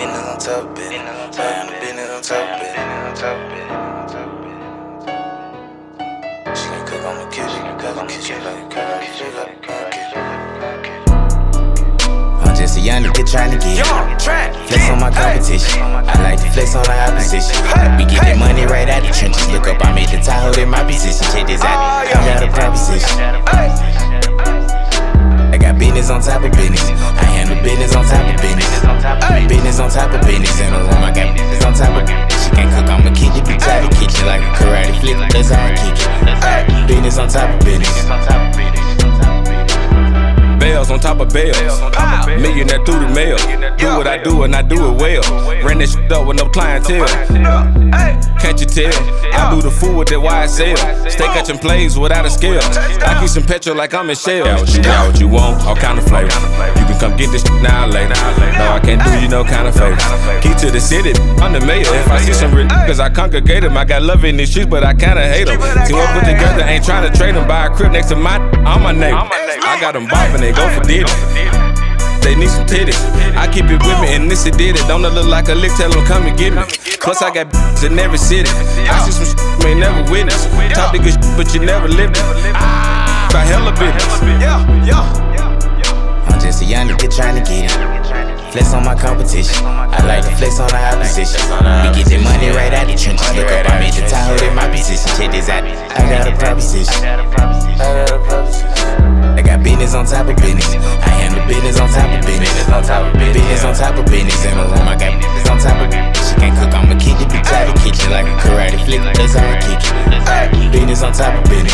Business on top of business. I handle business on top of business. She can cook on the kitchen, like a karate flick, like a kitchen. I'm just a young nigga tryna get it. Flex on my competition. I like to flex on the opposition. We get that money right out the trenches. Look up, I'm at the Tahoe in my position. Check this out, I got a proposition. I got business on top of business. I handle business on top of business. Business on top of business. In the room, I got business on top of business. She can't cook, I'ma keep it beside the kitchen like a karate flick. That's how I kick it. Business on top of business. Bells on top of bells. Millionaire through the mail. Do what I do and I do it well. Ran that shit up with no clientele. Can't you tell? I do the food with that YSL. Stay catching plays without a scale. I keep some petrol like I'm in Shell. Got what you want, all kind of flavors. You can come get this shit now or later. No, I can't do you no kind of favors. Key to the city, I'm the mayor. If I see some real cause I congregate them. I got love in these streets, but I kinda hate them. Team up put together, ain't trying to trade them. Buy a crib next to mine, I'm my neighbor. I got them bopping, they go for Diddy. They need some titties. I keep it with me, and this it did it. Don't it look like a lick? Tell them come and get me. Plus I got bitches in every city. I see some shit you ain't never witnessed. Talk the good shit, but you never lived it. By hella business. I'm just a young nigga tryna get it. Flex on my competition. I like to flex on the opposition. We get that money right out the trenches. Look up, I'm at the Tahoe in my position. Check this out, I got a proposition. I got business on top of business. I handle business on top of business. Business on top of business. In the room, I got business on top of business. She can't cook, I'ma keep it beside the kitchen like a karate flick. That's how I kick it. Business on top of business.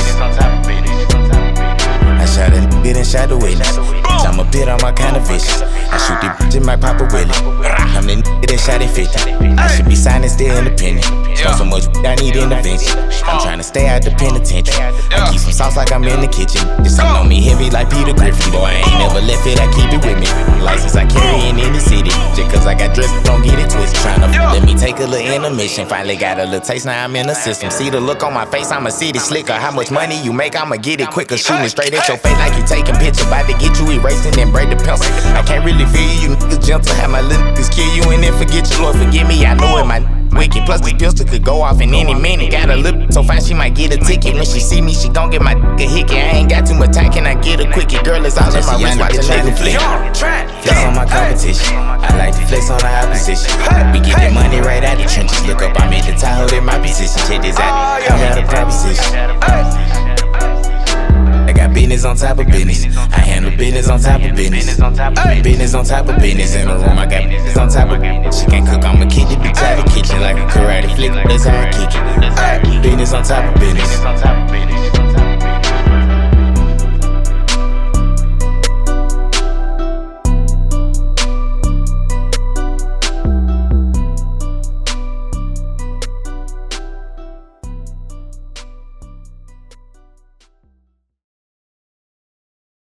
I shot a nigga and shot the witness. I'm a bit on my kind of vicious. I shoot the bitch in my Papa Willie. I'm the nigga that shot it 50. I should be signing still independent. Smoke so much I need intervention. I'm trying to stay out the penitentiary. I keep some sauce like I'm in the kitchen. This song on me heavy like Peter Griffin. Boy, I ain't never left it, I keep it with me. License I carry in any city. Just cause I got dressed, don't get it twisted. Tryna let me take a little intermission. Finally got a little taste, now I'm in the system. See the look on my face, I'ma see the slicker. How much money you make, I'ma get it quicker. Shooting straight at your face like you taking pictures. About to get you erased and then break the pencil. I can't really feel you niggas gentle. Have my little niggas kill you and then forget you. Lord forgive me, I know it, my wicked. Plus this pistol could go off in any minute. Got a lip so fine she might get a ticket. When she see me, she gon' get my dick a hickey. I ain't got too much time, can I get a quickie? Girl, it's all in my wrist, watch a nigga flick. Flex on my competition. I like to flex on the opposition. We get that money right out the trenches. Look up, I'm at the Tahoe in my position. Check this out, I got a proposition. I got business on top of business. I handle business on top of business. Business on top of business. In the room, I got business on top of business. She can't cook, I'ma keep it beside the kitchen like a karate flick. That's how I kick it. Business on top of business.